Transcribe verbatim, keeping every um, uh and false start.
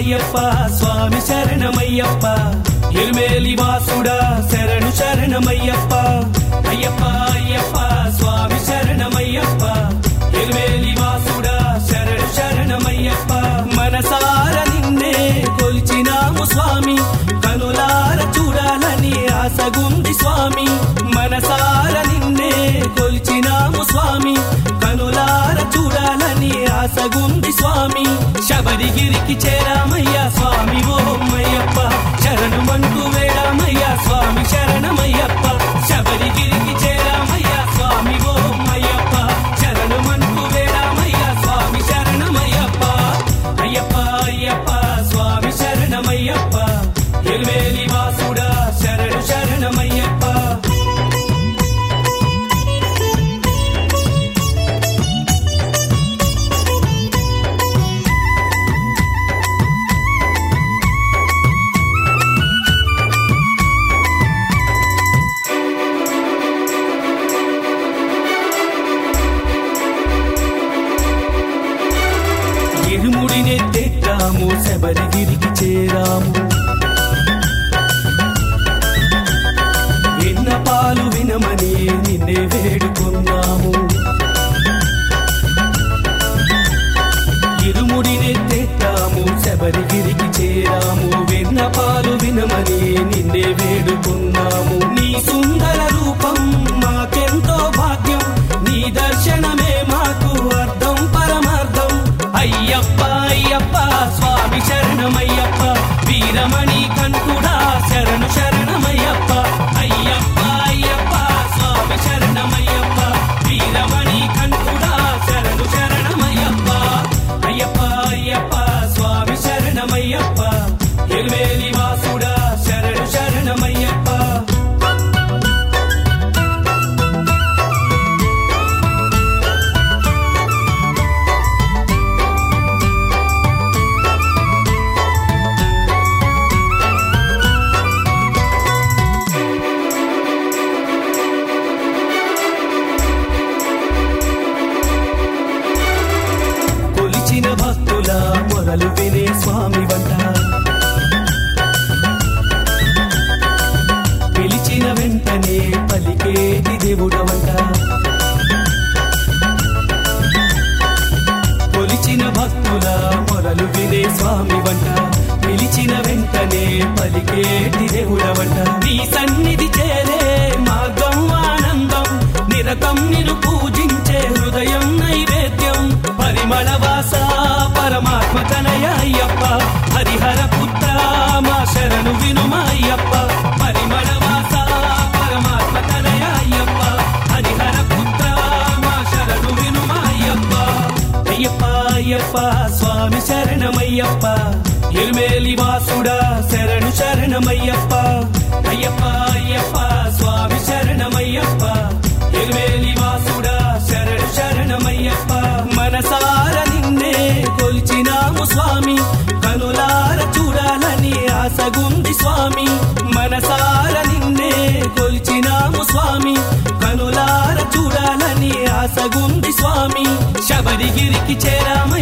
అయ్యప్ప స్వామి శరణమయ్యప్ప ఎరుమేలి వాసుడా శరణు శరణమయ్యప్ప అయ్యప్ప అయ్యప్ప స్వామి శరణమయ్యప్ప ఎరుమేలి వాసుడా శరణు శరణమయ్యప్ప మనసార నిన్నే కొలిచినాము స్వామి కనులార చూడాలని ఆసగుంది స్వామి మనసార నిన్నే కొలిచినాము స్వామి కనులార చూడాలని ఆసగుంది స్వామి శబరిగిరికి చేరామయ్యా స్వామి ఓమయ్యప్ప శరణమంటూ వేడామయ్యా స్వామి శరణమయ్యప్ప శబరిగిరికి చేరామయ్యా స్వామి ఓమయ్యప్ప శరణమంటూ వేడామయ్యా స్వామి శరణమయ్యప్ప అయ్యప్ప అయ్యప్ప స్వామి శరణమయ్యప్ప ఎరుమేలి వాసుడా శరణు శరణమయ్యప్ప ఇరుముడినే తెట్టాము శబరిగిరికి చేరాము విన్నపాలు వినమని నిన్నే వేడుకున్నాము ఇరుముడినే తెట్టాము శబరిగిరికి చేరాము విన్నపాలు వినమని నిన్నే వేడుకున్నాము నీ సుందర రూపం మాకెంతో భాగ్యం నీ దర్శనమే మాకు అర్థం పరమార్థం అయ్యప్ప అయ్యప్ప స్వామి శరణమయ్యప్ప వీరమణి కంఠుడా శరణు శరణమయ్యప్ప అయ్యప్ప అయ్యప్ప స్వామి శరణమయ్యప్ప వీరమణి కంఠుడా శరణు శరణమయ్యప్ప అయ్యప్ప అయ్యప్ప స్వామి శరణమయ్యప్ప ఎరుమేలి వాసుడా శరణు శరణమయ్యప్ప కొలిచిన భక్తుల మొరలు వినే స్వామి వంట పిలిచిన వెంటనే పలికేటి దేవుడవంట కొలిచిన భక్తుల మొరలు వినే స్వామి వంట పిలిచిన వెంటనే పలికేటి దేవుడవంట నీ సన్నిధి చేరే మార్గం ఆనందం నిరతం నిన్ను పూజించే హృదయం నైవేద్యం పరిమళ వాస పరమాత్మ తనయ అయ్యప్ప హరిహర పుత్ర మా శరణు వినుమ అయ్యప్ప పరిమళ వాస పరమాత్మ తనయ అయ్యప్ప హరిహర పుత్ర మా శరణు వినుమ అయ్యప్ప అయ్యప్ప అయ్యప్ప స్వామి శరణమయ్యప్ప ఎరుమేలి వాసుడా శరణు శరణమయ్యప్ప అయ్యప్ప అయ్యప్ప స్వామి శరణమయ్యప్ప ఎరుమేలి వాసుడా శరణు శరణమయ్యప్ప మనసార నిన్నే కొలిచినాము స్వామి కనులార చూడాలని ఆసగుంది స్వామి మనసార నిన్నే కొలిచినాము స్వామి కనులార చూడాలని ఆసగుంది స్వామి శబరిగిరికి చేరామ